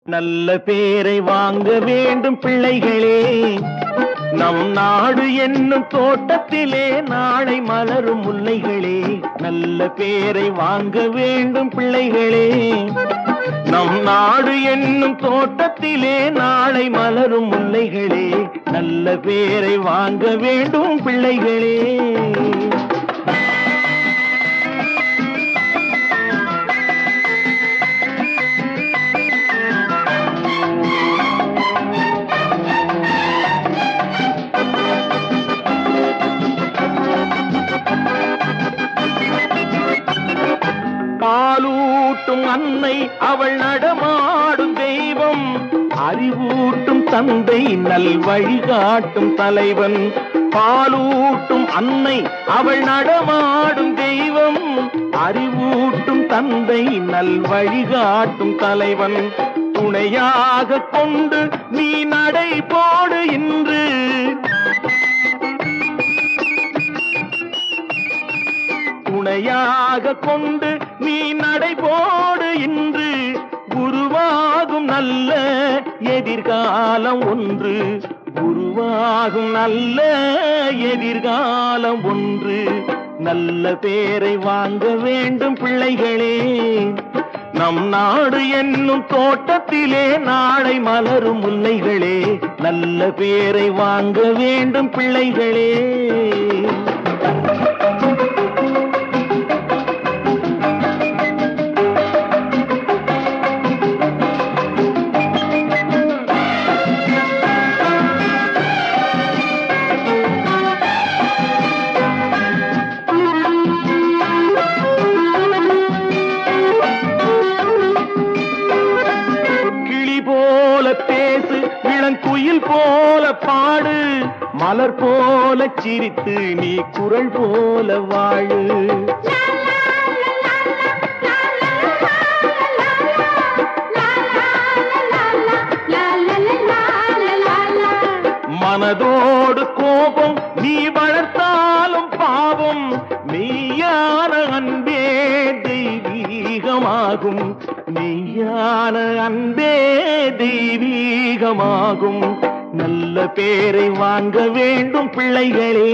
நல்ல பேரை வாங்க வேண்டும் பிள்ளைகளே, நம் நாடு என்னும் தோட்டத்திலே நாளை மலரும் முல்லைகளே. நல்ல பேரை வாங்க வேண்டும் பிள்ளைகளே, நம் நாடு என்னும் தோட்டத்திலே நாளை மலரும் முல்லைகளே. நல்ல பேரை வாங்க வேண்டும் பிள்ளைகளே. பாலூட்டும் அன்னை அவள் நடமாடும் தெய்வம், அறிவூட்டும் தந்தை நல் வழிகாட்டும் தலைவன். பாலூட்டும் அன்னை அவள் நடமாடும் தெய்வம், அறிவூட்டும் தந்தை நல் வழிகாட்டும் தலைவன். துணையாக கொண்டு நீ நடை போடு இன்று, துணையாக கொண்டு நீ நடைபோடு இன்று. உருவாகும் நல்ல எதிர்காலம் ஒன்று, உருவாகும் நல்ல எதிர்காலம் ஒன்று. நல்ல பேரை வாங்க வேண்டும் பிள்ளைகளே, நம் நாடு என்னும் தோட்டத்திலே நாளை மலரும் முல்லைகளே. நல்ல பேரை வாங்க வேண்டும் பிள்ளைகளே. பேசு, இளங்குயில் போல பாடு, மலர் போல சிரித்து நீ குரல் போல வாழு. மனதோடு கோபம் நீ வளர்த்தாலும் பாவம், மெய்யான அன்பே தெய்வீகமாகும், மெய்யான அன்பே தெய்வீகமாகும். நல்ல பேரை வாங்க வேண்டும் பிள்ளைகளே.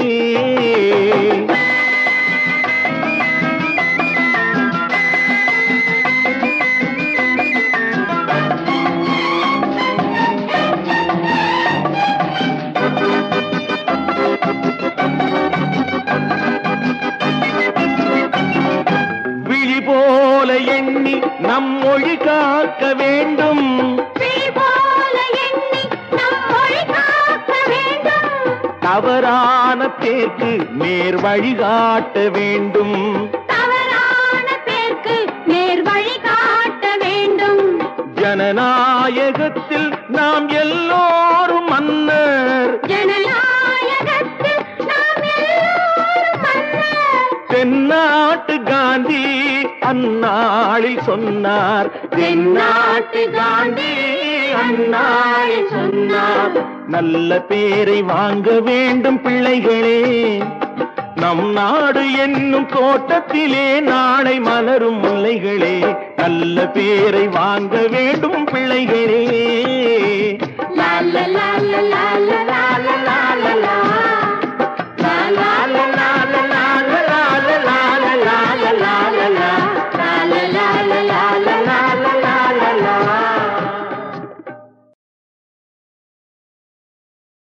விழி போல எண்ணி நம் மொழி காக்க வேண்டும், தவறான பேருக்கு நேர் வழிகாட்ட வேண்டும், தவறான பேருக்கு நேர் வழிகாட்ட வேண்டும். ஜனநாயகத்தில் நாம் எல்லோரும் மன்னர், ஜனநாயகத்தில் நாம் எல்லோரும் மன்னர். தென்னாட்டு காந்தி அந்நாளில் சொன்னார், தென்னாட்டு காந்தி அந்நாளில் சொன்னார். நல்ல பேரை வாங்க வேண்டும் பிள்ளைகளே, நம் நாடு என்னும் தோட்டத்திலே நாளை மலரும் முல்லைகளே. நல்ல பேரை வாங்க வேண்டும் பிள்ளைகளே.